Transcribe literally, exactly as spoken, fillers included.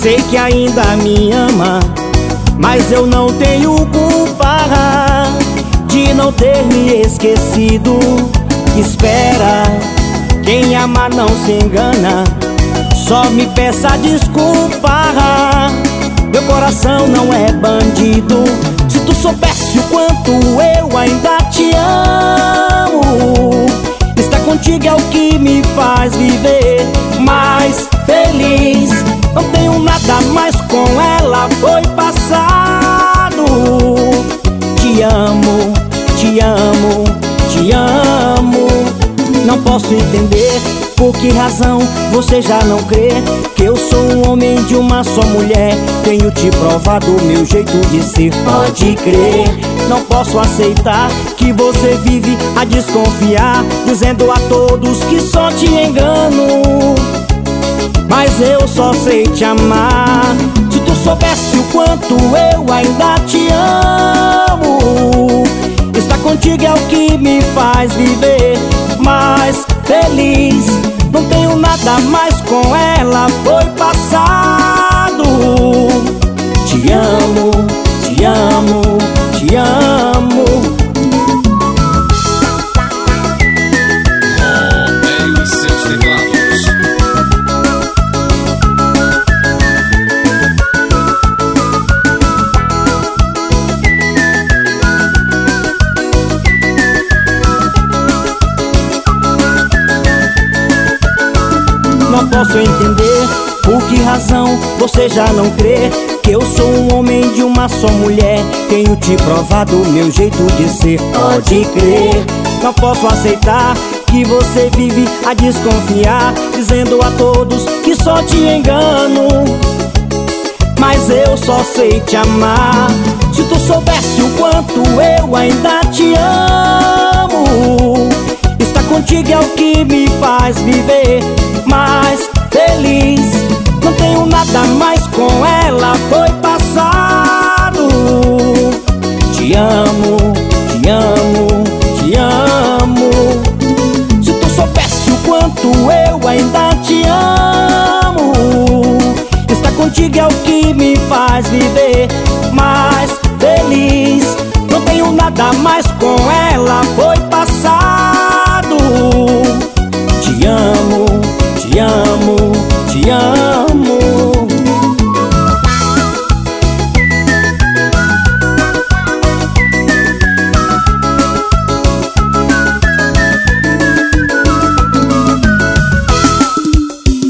Sei que ainda me ama, mas eu não tenho culpa de não ter me esquecido. Espera, quem ama não se engana, só me peça desculpa. Meu coração não é bandido. Se tu soubesse o quanto eu ainda te amo, estar contigo é o que me faz viver mais feliz. Não tenho nada mais com ela, foi passado. Te amo, te amo, te amo. Não posso entender por que razão você já não crê que eu sou um homem de uma só mulher. Tenho te provado o meu jeito de ser, pode crer. Não posso aceitar que você vive a desconfiar, dizendo a todos que só te engano, mas eu só sei te amar. Se tu soubesse o quanto eu ainda te amo, estar contigo é o que me faz viver mais feliz. Não tenho nada mais com ela, foi passado. Te amo, te amo, te amo. Rodeio e seus teclados. Não posso entender por que razão você já não crê que eu sou um homem de uma só mulher. Tenho te provado o meu jeito de ser, pode crer. Não posso aceitar que você vive a desconfiar, dizendo a todos que só te engano, mas eu só sei te amar. Se tu soubesse o quanto eu ainda te amo, estar contigo é o que me faz viver mais feliz.